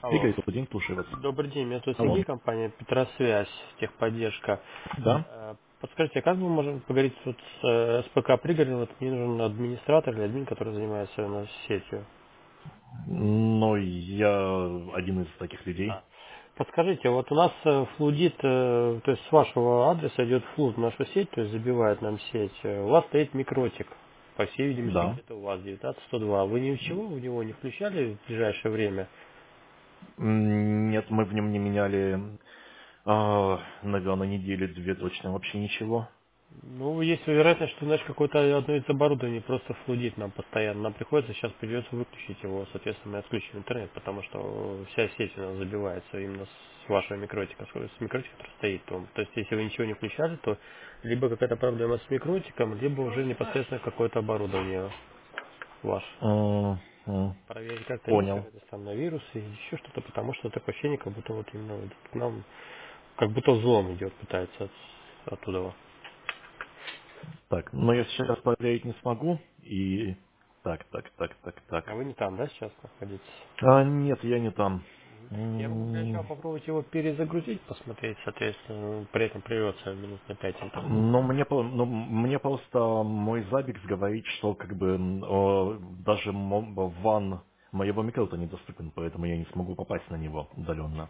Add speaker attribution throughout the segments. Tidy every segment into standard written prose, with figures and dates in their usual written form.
Speaker 1: Игорь,
Speaker 2: Алло.
Speaker 1: добрый день, слушаю вас.
Speaker 2: Добрый день, меня зовут
Speaker 1: Алло.
Speaker 2: Сергей, компания Петросвязь, техподдержка.
Speaker 1: Да?
Speaker 2: Подскажите, а как мы можем поговорить тут с ПК Пригородом? Вот мне нужен администратор или админ, который занимается у нас сетью.
Speaker 1: Ну, я один из таких людей.
Speaker 2: А. Подскажите, вот у нас флудит, то есть с вашего адреса идет флуд в нашу сеть, то есть забивает нам сеть. У вас стоит микротик, по всей видимости,
Speaker 1: Да.
Speaker 2: где-то у вас 19102. Вы ничего в него не включали в ближайшее время?
Speaker 1: Нет, мы в нем не меняли, наверное, недели две точно вообще ничего.
Speaker 2: Ну, есть вероятность, что, значит, какое-то одно из оборудований просто флудит нам постоянно. Нам приходится, сейчас придется выключить его, соответственно, мы отключим интернет, потому что вся сеть у нас забивается именно с вашего микротика, с микротика, который стоит там. То есть, если вы ничего не включали, то либо какая-то проблема с микротиком, либо уже непосредственно какое-то оборудование ваше.
Speaker 1: М.
Speaker 2: Проверить как-то есть
Speaker 1: Понял.
Speaker 2: какая-то там на вирусы или еще что-то, потому что такое ощущение, как будто вот именно вот к нам, как будто взлом идет, пытается оттуда.
Speaker 1: Так, но я сейчас проверить не смогу. И так.
Speaker 2: А вы не там, да, сейчас находитесь?
Speaker 1: Нет, я не там.
Speaker 2: Я могу для начала попробовать его перезагрузить, посмотреть, соответственно, при этом прервется минут на 5 интернет.
Speaker 1: Но мне просто мой Забикс говорит, что как бы даже ван моего микрота недоступен, поэтому я не смогу попасть на него удаленно.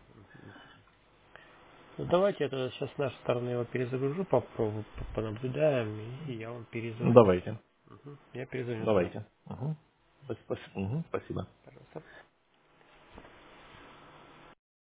Speaker 2: Ну, давайте это сейчас с нашей стороны его перезагружу, попробую, понаблюдаем, и я вам перезвоню.
Speaker 1: Давайте,
Speaker 2: Мгм. Я перезвоню сразу.
Speaker 1: давайте. Мгм. Спасибо.
Speaker 2: Пожалуйста.